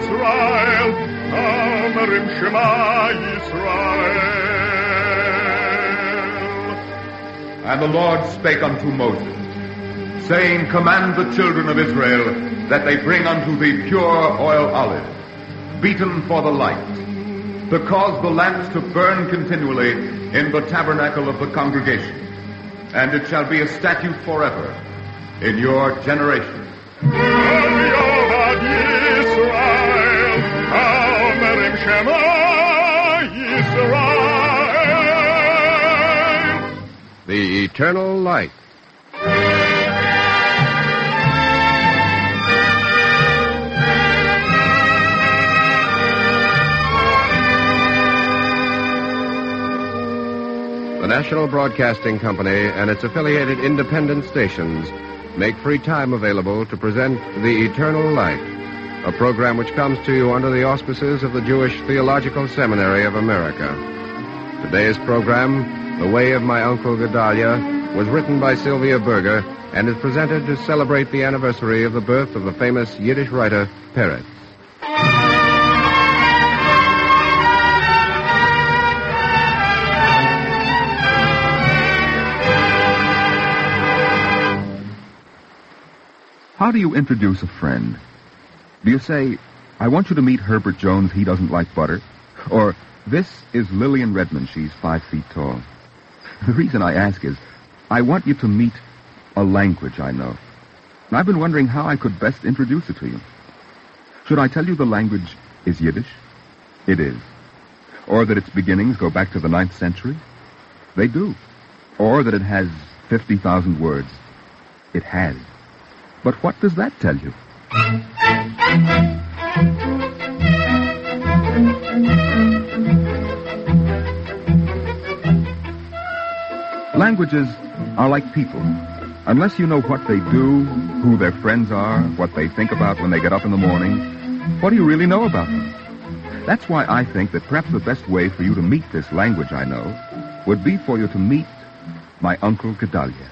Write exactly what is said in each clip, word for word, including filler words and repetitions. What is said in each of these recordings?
Yisrael, Omerim Shema Yisrael. And the Lord spake unto Moses, saying, Command the children of Israel that they bring unto thee pure oil olive, beaten for the light, to cause the lamps to burn continually in the tabernacle of the congregation. And it shall be a statute forever in your generation. The eternal light. The National Broadcasting Company and its affiliated independent stations make free time available to present The Eternal Light, a program which comes to you under the auspices of the Jewish Theological Seminary of America. Today's program, The Way of My Uncle Gedalia, was written by Sylvia Berger and is presented to celebrate the anniversary of the birth of the famous Yiddish writer, Peretz. How do you introduce a friend? Do you say, I want you to meet Herbert Jones, he doesn't like butter? Or, this is Lillian Redmond, she's five feet tall. The reason I ask is, I want you to meet a language I know. And I've been wondering how I could best introduce it to you. Should I tell you the language is Yiddish? It is. Or that its beginnings go back to the ninth century? They do. Or that it has fifty thousand words? It has. But what does that tell you? Languages are like people. Unless you know what they do, who their friends are, what they think about when they get up in the morning, what do you really know about them? That's why I think that perhaps the best way for you to meet this language I know would be for you to meet my Uncle Gedalia.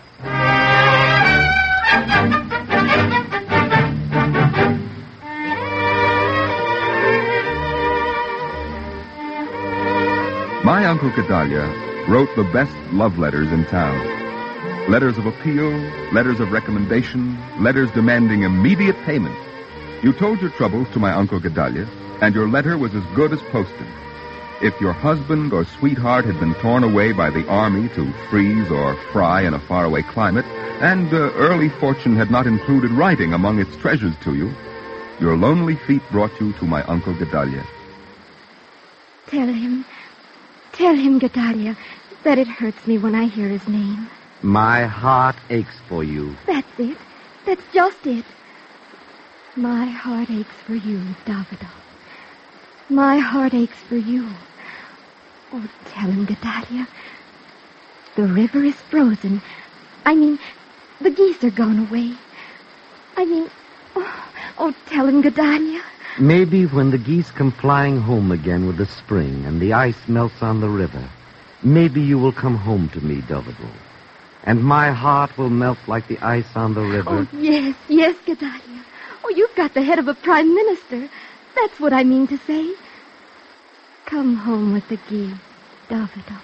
My Uncle Gedalia wrote the best love letters in town. Letters of appeal, letters of recommendation, letters demanding immediate payment. You told your troubles to my Uncle Gedalia, and your letter was as good as posted. If your husband or sweetheart had been torn away by the army to freeze or fry in a faraway climate, and uh, early fortune had not included writing among its treasures to you, your lonely feet brought you to my Uncle Gedalia. Tell him... Tell him, Gedalia, that it hurts me when I hear his name. My heart aches for you. That's it. That's just it. My heart aches for you, Davido. My heart aches for you. Oh, tell him, Gedalia. The river is frozen. I mean, the geese are gone away. I mean, oh, oh tell him, Gedalia. Maybe when the geese come flying home again with the spring and the ice melts on the river, maybe you will come home to me, Davido. And my heart will melt like the ice on the river. Oh, yes, yes, Gedalia. Oh, you've got the head of a prime minister. That's what I mean to say. Come home with the geese, Davido.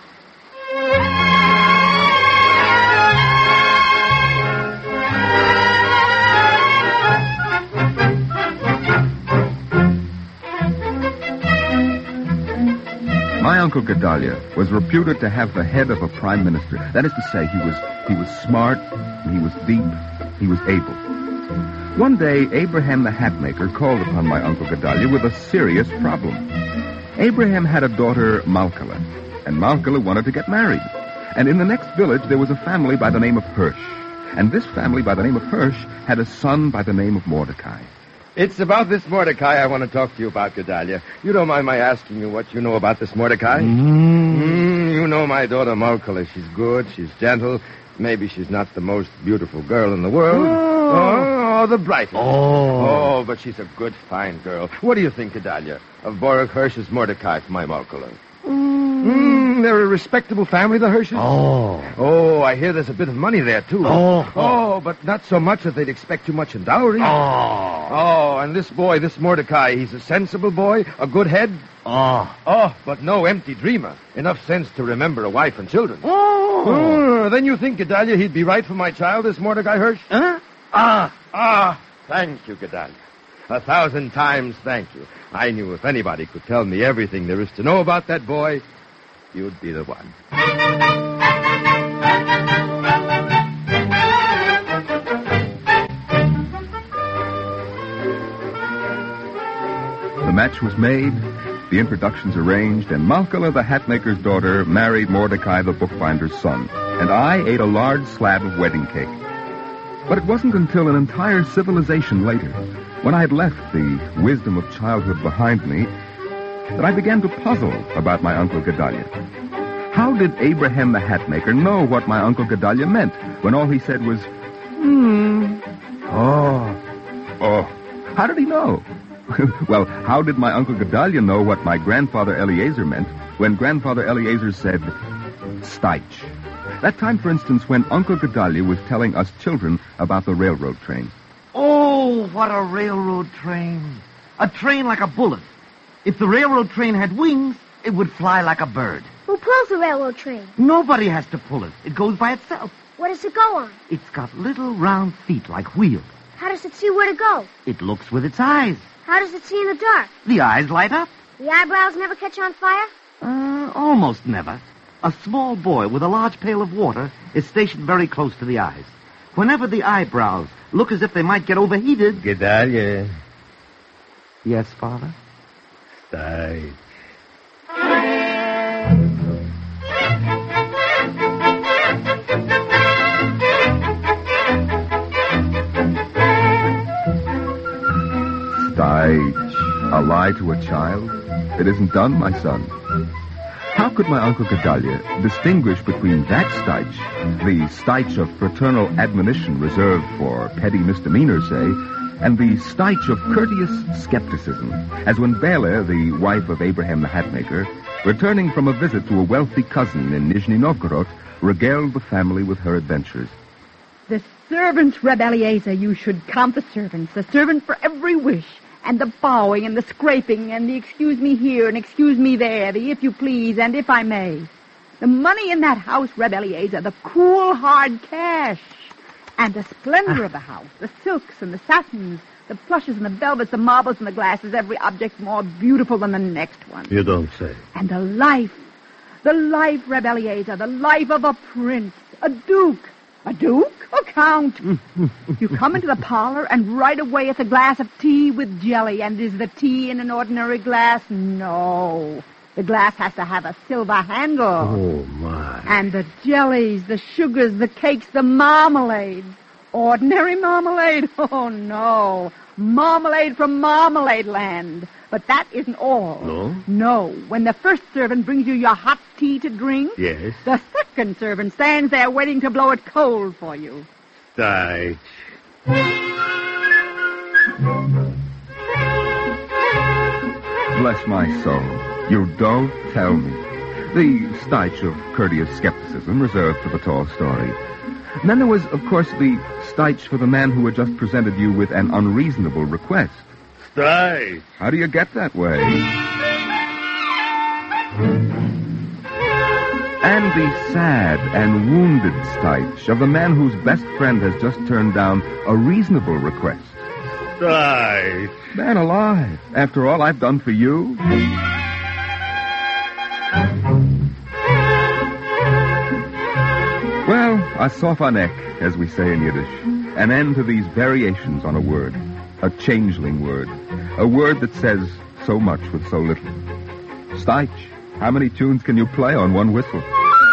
My Uncle Gedalia was reputed to have the head of a prime minister. That is to say, he was he was smart, he was deep, he was able. One day, Abraham the hatmaker called upon my Uncle Gedalia with a serious problem. Abraham had a daughter, Malkala, and Malkala wanted to get married. And in the next village, there was a family by the name of Hirsch. And this family by the name of Hirsch had a son by the name of Mordecai. It's about this Mordecai I want to talk to you about, Gedalia. You don't mind my asking you what you know about this Mordecai? Mm. Mm, you know my daughter Malkala. She's good, she's gentle. Maybe she's not the most beautiful girl in the world. Oh, oh the brightest. Oh. Oh, but she's a good, fine girl. What do you think, Gedalia, of Baruch Hirsch's Mordecai for my Malkala? Mm. Mm, Isn't there a respectable family, the Hirsches? Oh. Oh, I hear there's a bit of money there, too. Oh. Oh, but not so much that they'd expect too much in dowry. Oh. Oh, and this boy, this Mordecai, he's a sensible boy, a good head. Oh. Oh, but no empty dreamer. Enough sense to remember a wife and children. Oh. Oh, then you think, Gedalia, he'd be right for my child, this Mordecai Hirsch? Huh? Ah, ah, thank you, Gedalia. A thousand times thank you. I knew if anybody could tell me everything there is to know about that boy, you'd be the one. The match was made, the introductions arranged, and Malkala, the hatmaker's daughter, married Mordecai, the bookbinder's son, and I ate a large slab of wedding cake. But it wasn't until an entire civilization later, when I had left the wisdom of childhood behind me, that I began to puzzle about my Uncle Gedalia. How did Abraham the hatmaker know what my Uncle Gedalia meant when all he said was, hmm, oh, oh? How did he know? Well, how did my Uncle Gedalia know what my grandfather Eliezer meant when Grandfather Eliezer said, Steitch? That time, for instance, when Uncle Gedalia was telling us children about the railroad train. Oh, what a railroad train. A train like a bullet. If the railroad train had wings, it would fly like a bird. Who pulls the railroad train? Nobody has to pull it. It goes by itself. What does it go on? It's got little round feet like wheels. How does it see where to go? It looks with its eyes. How does it see in the dark? The eyes light up. The eyebrows never catch on fire? Uh, almost never. A small boy with a large pail of water is stationed very close to the eyes. Whenever the eyebrows look as if they might get overheated... Gedalia. Yes, Father? Steitch. Steitch. A lie to a child? It isn't done, my son. How could my Uncle Gedalia distinguish between that Steitch, the Steitch of fraternal admonition reserved for petty misdemeanors, say, and the Steitch of courteous skepticism, as when Bela, the wife of Abraham the hatmaker, returning from a visit to a wealthy cousin in Nizhny Novgorod, regaled the family with her adventures? The servants, Reb Eliezer, you should count the servants. The servant for every wish. And the bowing and the scraping and the excuse me here and excuse me there, the if you please and if I may. The money in that house, Reb Eliezer, the cool, hard cash. And the splendor of the house, the silks and the satins, the plushes and the velvets, the marbles and the glasses, every object more beautiful than the next one. You don't say. And the life, the life, Reb Eliezer, the life of a prince, a duke. A duke? A count. You come into the parlor, and right away it's a glass of tea with jelly. And is the tea in an ordinary glass? No. The glass has to have a silver handle. Oh, my. And the jellies, the sugars, the cakes, the marmalades. Ordinary marmalade? Oh, no. Marmalade from Marmalade Land. But that isn't all. No? No. When the first servant brings you your hot tea to drink... Yes? The second servant stands there waiting to blow it cold for you. Steitch. Bless my soul. You don't tell me. The Steitch of courteous skepticism reserved for the tall story. And then there was, of course, the Steitch for the man who had just presented you with an unreasonable request. Steitch. How do you get that way? And the sad and wounded Steitch of the man whose best friend has just turned down a reasonable request. Steitch. Man alive. After all I've done for you. Well, a sofanek, as we say in Yiddish. An end to these variations on a word. A changeling word. A word that says so much with so little. Steitch, how many tunes can you play on one whistle?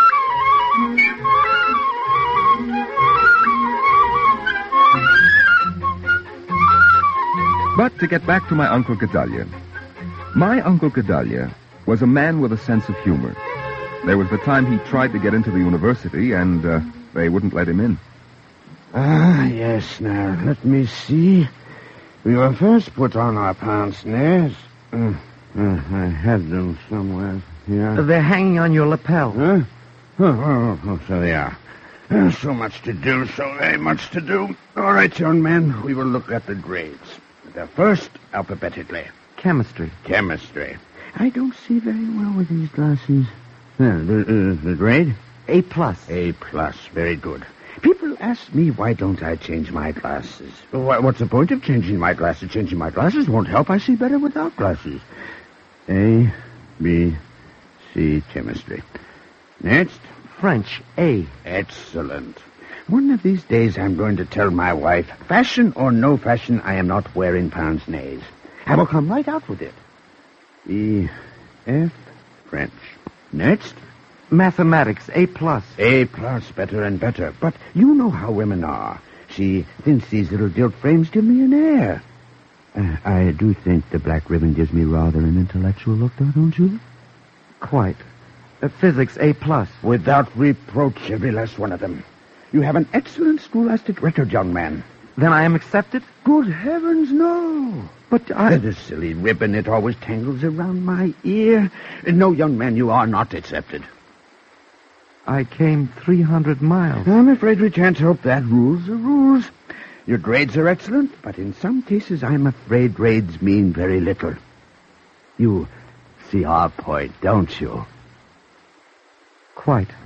But to get back to my Uncle Gedalia. My Uncle Gedalia was a man with a sense of humor. There was the time he tried to get into the university, and uh, they wouldn't let him in. Ah, yes, now, let me see. We were first put on our pince-nez. Uh, Uh, I had them somewhere. Yeah. They're hanging on your lapel. Huh? Oh, oh, oh, so they are. Uh, so much to do, so very much to do. All right, young man, we will look at the grades. The first, alphabetically. Chemistry. Chemistry. I don't see very well with these glasses. Uh, the, uh, the grade? A plus. A plus. Very good. People ask me why don't I change my glasses. Well, what's the point of changing my glasses? Changing my glasses won't help. I see better without glasses. A, B, C, chemistry. Next. French. A. Excellent. One of these days I'm going to tell my wife, fashion or no fashion, I am not wearing pince-nez. I will come right out with it. E, F, French. Next. Mathematics. A plus. A plus, better and better. But you know how women are. She thinks these little gilt frames give me an air. Uh, I do think the black ribbon gives me rather an intellectual look, though, don't you? Quite. Uh, physics. A plus. Without reproach, every last one of them. You have an excellent scholastic record, young man. Then I am accepted? Good heavens, no. But I... The silly ribbon, it always tangles around my ear. No, young man, you are not accepted. I came three hundred miles. I'm afraid we can't help that. Rules are rules. Your grades are excellent, but in some cases I'm afraid grades mean very little. You see our point, don't you? Quite.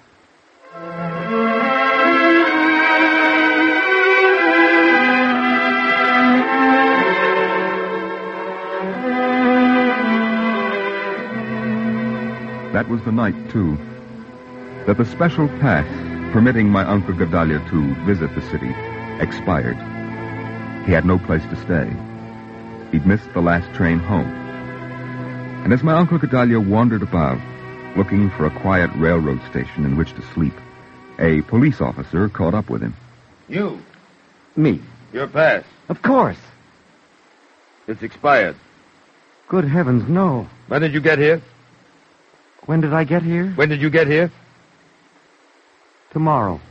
That was the night, too, that the special pass permitting my Uncle Gedalia to visit the city expired. He had no place to stay. He'd missed the last train home. And as my Uncle Gedalia wandered about, looking for a quiet railroad station in which to sleep, a police officer caught up with him. You. Me. Your pass. Of course. It's expired. Good heavens, no. When did you get here? When did I get here? When did you get here? Tomorrow.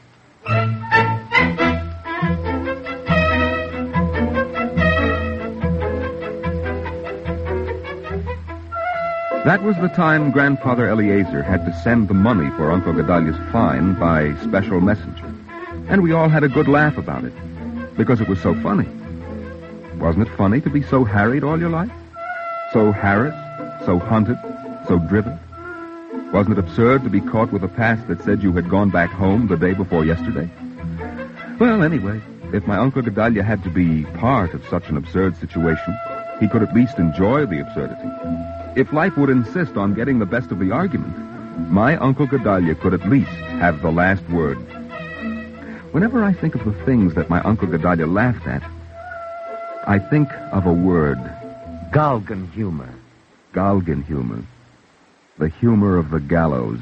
That was the time Grandfather Eliezer had to send the money for Uncle Gedalia's fine by special messenger. And we all had a good laugh about it, because it was so funny. Wasn't it funny to be so harried all your life? So harassed, so hunted, so driven? Wasn't it absurd to be caught with a pass that said you had gone back home the day before yesterday? Well, anyway, if my Uncle Gedalia had to be part of such an absurd situation, he could at least enjoy the absurdity. If life would insist on getting the best of the argument, my Uncle Gedalia could at least have the last word. Whenever I think of the things that my Uncle Gedalia laughed at, I think of a word. Galgen humor. Galgen humor. The humor of the gallows.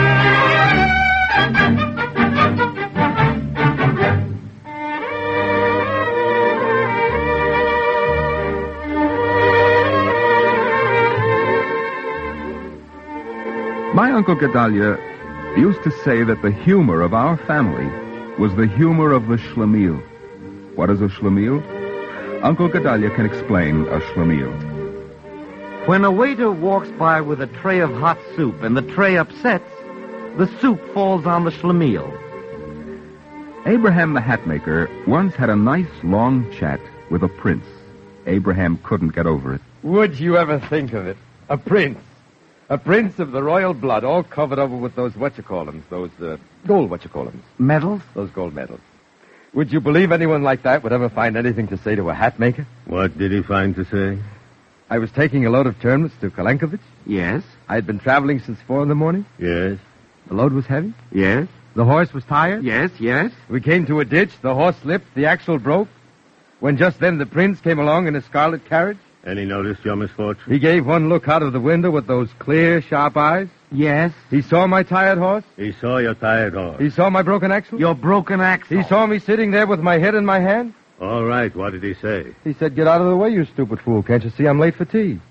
My Uncle Gedalia used to say that the humor of our family was the humor of the schlemiel. What is a schlemiel? Uncle Gedalia can explain a schlemiel. When a waiter walks by with a tray of hot soup and the tray upsets, the soup falls on the schlemiel. Abraham the hatmaker once had a nice long chat with a prince. Abraham couldn't get over it. Would you ever think of it? A prince. A prince of the royal blood, all covered over with those what-you-call-ems, those uh, gold what-you-call-ems. Medals? Those gold medals. Would you believe anyone like that would ever find anything to say to a hat maker? What did he find to say? I was taking a load of turnips to Kalenkovich. Yes. I had been traveling since four in the morning. Yes. The load was heavy. Yes. The horse was tired. Yes, yes. We came to a ditch. The horse slipped. The axle broke. When just then the prince came along in a scarlet carriage. And he noticed your misfortune? He gave one look out of the window with those clear, sharp eyes. Yes. He saw my tired horse. He saw your tired horse. He saw my broken axle. Your broken axle. He saw me sitting there with my head in my hand. All right, what did he say? He said, "Get out of the way, you stupid fool. Can't you see I'm late for tea?"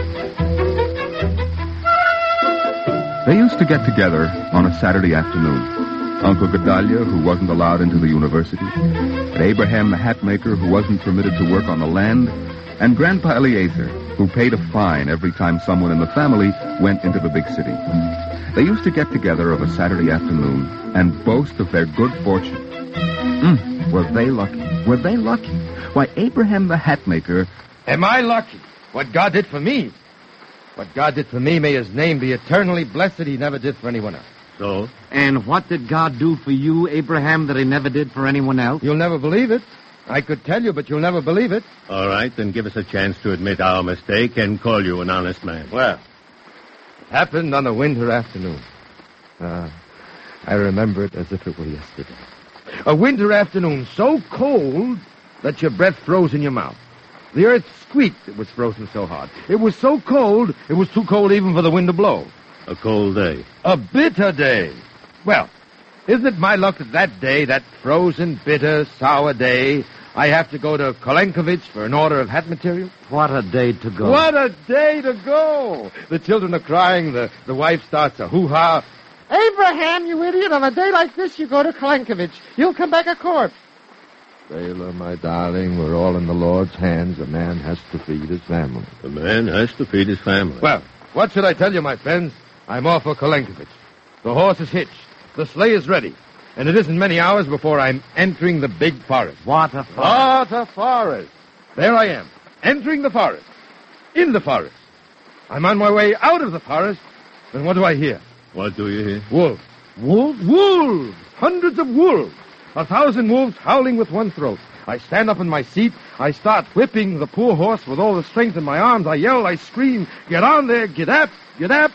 They used to get together on a Saturday afternoon. Uncle Gedalia, who wasn't allowed into the university, and Abraham the hatmaker, who wasn't permitted to work on the land, and Grandpa Eliezer, who paid a fine every time someone in the family went into the big city. They used to get together of a Saturday afternoon and boast of their good fortune. Mm, were they lucky? Were they lucky? Why, Abraham the hatmaker... Am I lucky? What God did for me. What God did for me, may his name be eternally blessed, he never did for anyone else. So? And what did God do for you, Abraham, that he never did for anyone else? You'll never believe it. I could tell you, but you'll never believe it. All right, then give us a chance to admit our mistake and call you an honest man. Well, it happened on a winter afternoon. Uh, I remember it as if it were yesterday. A winter afternoon so cold that your breath froze in your mouth. The earth squeaked, it was frozen so hard. It was so cold, it was too cold even for the wind to blow. A cold day. A bitter day. Well, isn't it my luck that that day, that frozen, bitter, sour day, I have to go to Kolenkovich for an order of hat material? What a day to go. What a day to go! The children are crying, the, the wife starts a hoo-ha. Abraham, you idiot, on a day like this you go to Kolenkovich. You'll come back a corpse. Bela, my darling, we're all in the Lord's hands. A man has to feed his family. The man has to feed his family. Well, what should I tell you, my friends? I'm off for Kolenkovich. The horse is hitched. The sleigh is ready. And it isn't many hours before I'm entering the big forest. What a forest. What a forest. There I am, entering the forest. In the forest. I'm on my way out of the forest. Then what do I hear? What do you hear? Wolves. Wolves? Wolves! Hundreds of wolves. A thousand wolves howling with one throat. I stand up in my seat. I start whipping the poor horse with all the strength in my arms. I yell, I scream, get on there, get up, get up.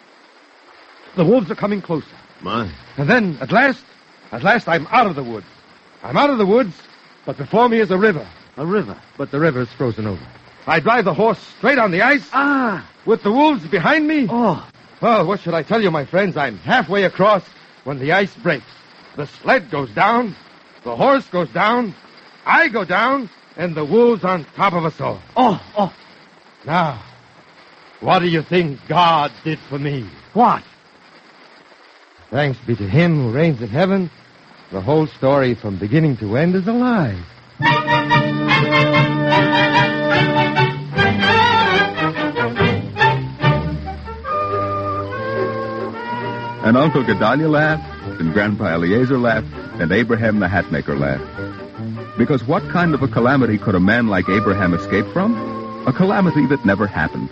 The wolves are coming closer. My. And then, at last, at last I'm out of the woods. I'm out of the woods, but before me is a river. A river? But the river is frozen over. I drive the horse straight on the ice. Ah! With the wolves behind me. Oh. Well, what should I tell you, my friends? I'm halfway across when the ice breaks. The sled goes down. The horse goes down. I go down. And the wolves on top of us all. Oh, oh. Now, what do you think God did for me? What? Thanks be to him who reigns in heaven, the whole story from beginning to end is a lie. And Uncle Gedalia laughed, and Grandpa Eliezer laughed, and Abraham the hatmaker laughed. Because what kind of a calamity could a man like Abraham escape from? A calamity that never happened.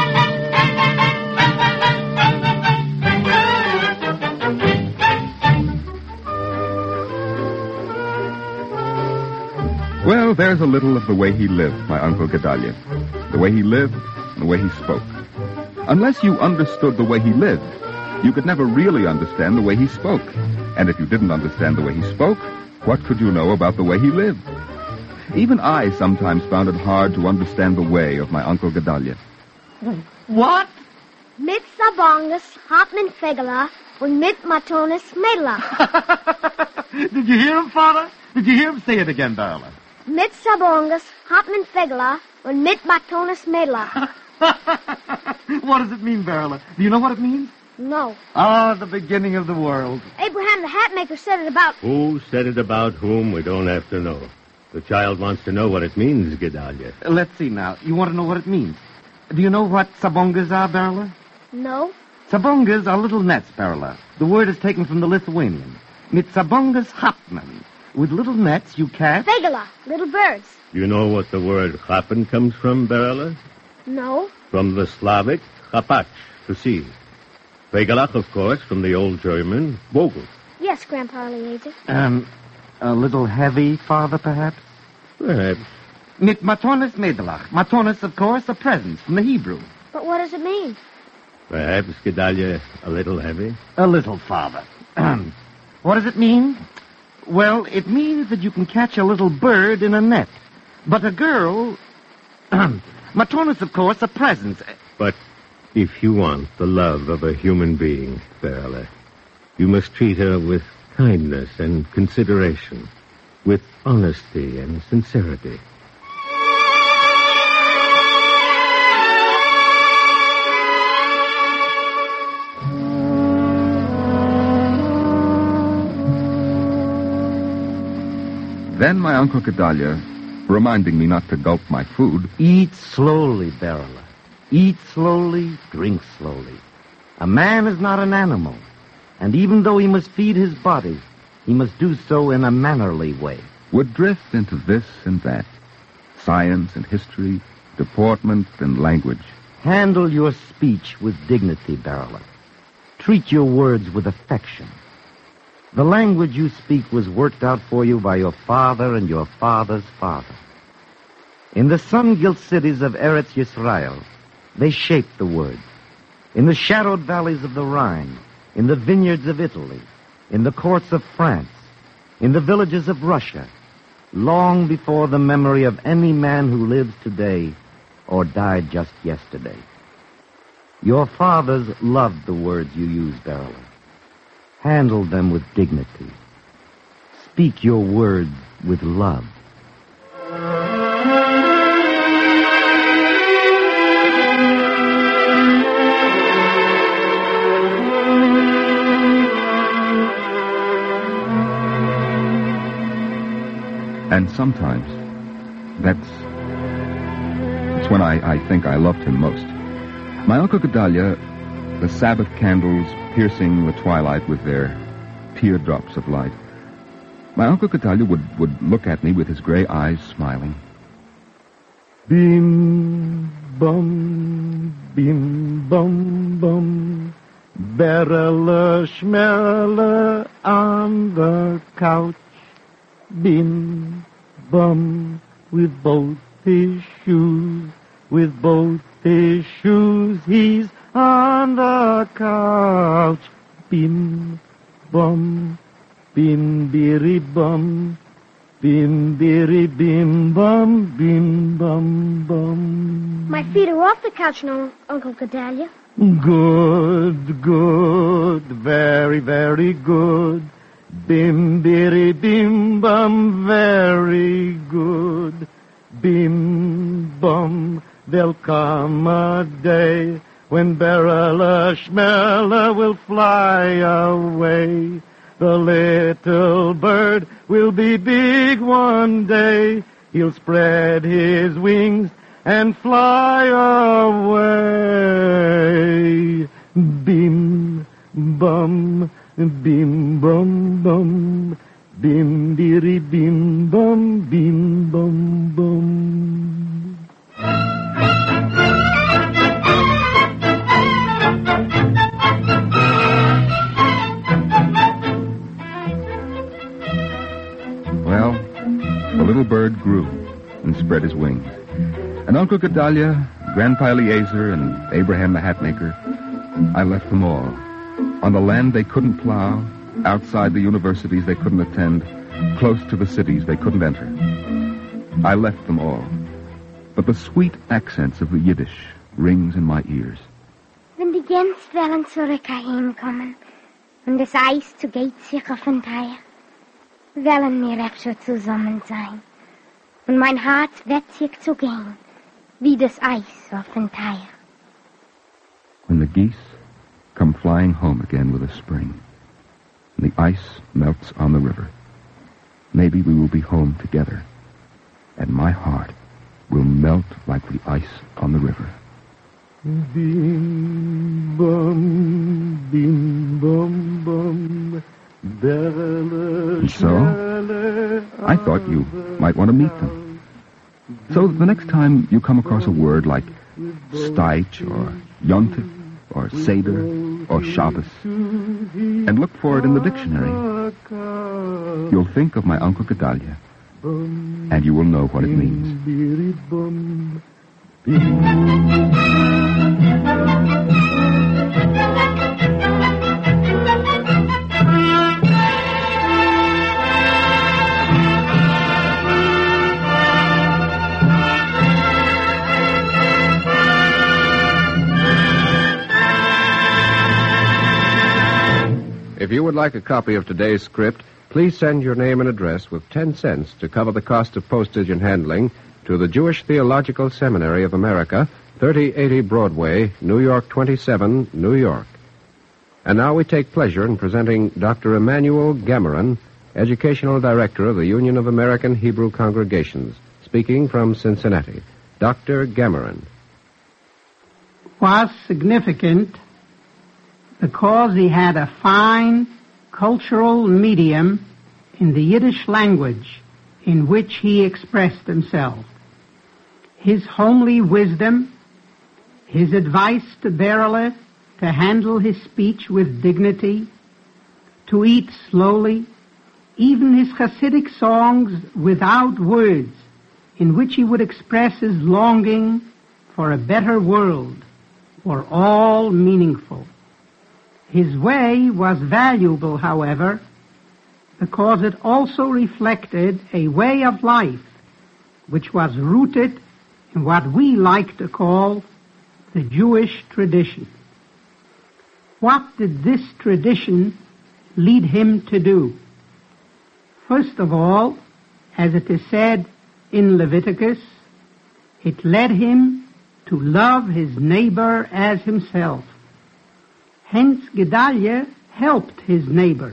Well, there's a little of the way he lived, my Uncle Gedalia. The way he lived and the way he spoke. Unless you understood the way he lived, you could never really understand the way he spoke. And if you didn't understand the way he spoke, what could you know about the way he lived? Even I sometimes found it hard to understand the way of my Uncle Gedalia. What? Mit Sabongus, Hopman Fegala, und mit Matonis Medela. Did you hear him, Father? Did you hear him say it again, Darla? Mit Sabongus, Hopman Fegala, und mit Matonis Medela. What does it mean, Darla? Do you know what it means? No. Ah, the beginning of the world. Abraham the Hatmaker said it about... Who said it about whom, we don't have to know. The child wants to know what it means, Gedalia. Uh, let's see now. You want to know what it means? Do you know what sabongas are, Darla? No. Sabongas are little nets, Darla. The word is taken from the Lithuanian. Mit sabongas hapman. With little nets, you catch... Fegala, little birds. You know what the word chapen comes from, Berela? No. From the Slavic chapach, to see. Fegalach, of course, from the old German Vogel. Yes, Grandpa Eliezer. Um, a little heavy, Father, perhaps? Perhaps. Mit matonis medelach. Matonis, of course, a present from the Hebrew. But what does it mean? Perhaps, Gedalia, a little heavy. A little, Father. What does it mean? Well, it means that you can catch a little bird in a net. But a girl... Matonis, of course, a present. But if you want the love of a human being, Berela, you must treat her with kindness and consideration, with honesty and sincerity. Then my Uncle Gedalia, reminding me not to gulp my food... Eat slowly, Berla. Eat slowly, drink slowly. A man is not an animal, and even though he must feed his body, he must do so in a mannerly way. Would drift into this and that. Science and history, deportment and language. Handle your speech with dignity, Berla. Treat your words with affection. The language you speak was worked out for you by your father and your father's father. In the sun-gilt cities of Eretz Yisrael, they shaped the words. In the shadowed valleys of the Rhine, in the vineyards of Italy, in the courts of France, in the villages of Russia, long before the memory of any man who lives today or died just yesterday. Your fathers loved the words you use, Berla. Handle them with dignity. Speak your words with love. And sometimes, that's, that's when I, I think I loved him most. My Uncle Gedalia, the Sabbath candles piercing the twilight with their teardrops of light. My Uncle Gedalia would, would look at me with his gray eyes smiling. Bim, bum, bim, bum, bum. Berla Schmerle on the couch. Bim, bum, with both his shoes, with both his shoes, he's on the couch. Bim, bum, bim, biri, bum, bim, biri, bim, bum, bim, bum, bum. My feet are off the couch now, Uncle Gedalia. Good, good, very, very good. Bim, biri, bim, bum, very good. Bim, bum, there'll come a day when Berla Schmerle will fly away. The little bird will be big one day. He'll spread his wings and fly away. Bim, bum, bim, bum, bum. Bim, biri, bim, bum, bim, bum, bum. Well, the little bird grew and spread his wings. And Uncle Gedalia, Grandpa Eliezer, and Abraham the Hatmaker, I left them all. On the land they couldn't plow, outside the universities they couldn't attend, close to the cities they couldn't enter. I left them all. But the sweet accents of the Yiddish rings in my ears. Wenn die Gänse wollen zurück heimkommen und das Eis zugeht sich auf den Teich, wollen wir öfter zusammen sein. Und mein Herz wird sich zu gehen, wie das Eis auf den Teich. When the geese come flying home again with a spring, and the ice melts on the river, maybe we will be home together, and my heart will melt like the ice on the river. Bim, bum, bim, bum, bum. And so, I thought you might want to meet them. So the next time you come across a word like Steich or Yontif or Seder or Shabbos, and look for it in the dictionary, you'll think of my Uncle Gedalia, and you will know what it means. If you would like a copy of today's script, please send your name and address with ten cents to cover the cost of postage and handling to the Jewish Theological Seminary of America, thirty eighty Broadway, New York twenty-seven, New York. And now we take pleasure in presenting Doctor Emmanuel Gammeren Educational Director of the Union of American Hebrew Congregations, speaking from Cincinnati, Doctor Gammeren. Was significant because he had a fine cultural medium in the Yiddish language in which he expressed himself. His homely wisdom, his advice to Berele to handle his speech with dignity, to eat slowly, even his Hasidic songs without words, in which he would express his longing for a better world, were all meaningful. His way was valuable, however, because it also reflected a way of life which was rooted in what we like to call the Jewish tradition. What did this tradition lead him to do? First of all, as it is said in Leviticus, it led him to love his neighbor as himself. Hence, Gedaliah helped his neighbors.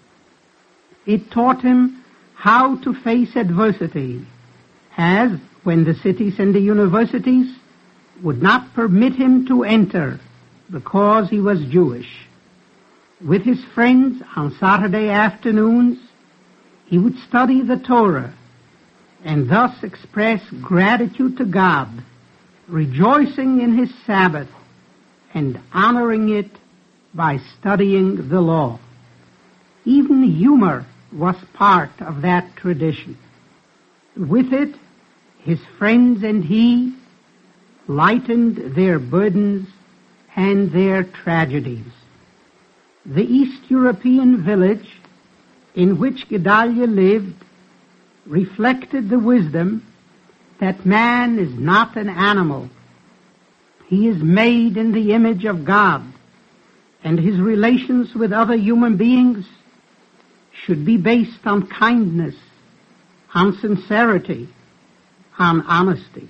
It taught him how to face adversity, as when the cities and the universities would not permit him to enter because he was Jewish. With his friends on Saturday afternoons, he would study the Torah and thus express gratitude to God, rejoicing in his Sabbath and honoring it by studying the law. Even humor was part of that tradition. With it, his friends and he lightened their burdens and their tragedies. The East European village in which Gedaliah lived reflected the wisdom that man is not an animal. He is made in the image of God, and his relations with other human beings should be based on kindness, on sincerity, on honesty.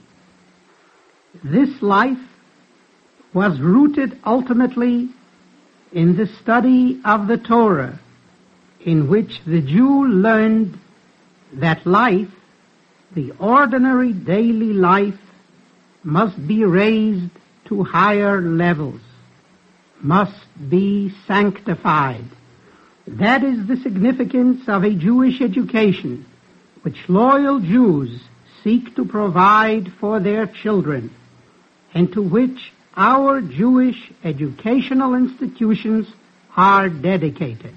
This life was rooted ultimately in the study of the Torah, in which the Jew learned that life, the ordinary daily life, must be raised to higher levels, must be sanctified. That is the significance of a Jewish education, which loyal Jews seek to provide for their children, and to which our Jewish educational institutions are dedicated.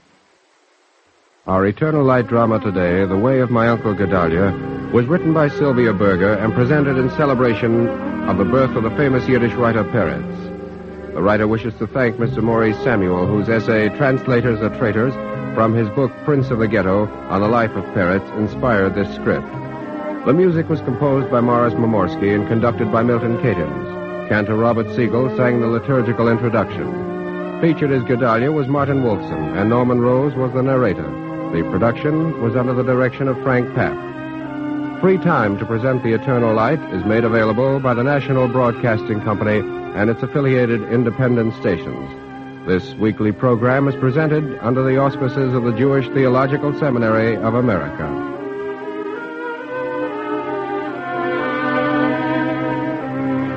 Our Eternal Light drama today, The Way of My Uncle Gedaliah, was written by Sylvia Berger and presented in celebration of the birth of the famous Yiddish writer Peretz. The writer wishes to thank Mister Maurice Samuel, whose essay, Translators Are Traitors, from his book Prince of the Ghetto, on the life of Peretz, inspired this script. The music was composed by Morris Momorsky and conducted by Milton Cadens. Cantor Robert Siegel sang the liturgical introduction. Featured as Gedaliah was Martin Wolfson, and Norman Rose was the narrator. The production was under the direction of Frank Papp. Free time to present The Eternal Light is made available by the National Broadcasting Company and its affiliated independent stations. This weekly program is presented under the auspices of the Jewish Theological Seminary of America.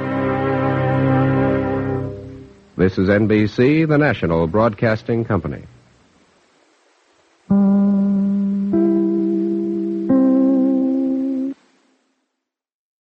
This is N B C, the National Broadcasting Company.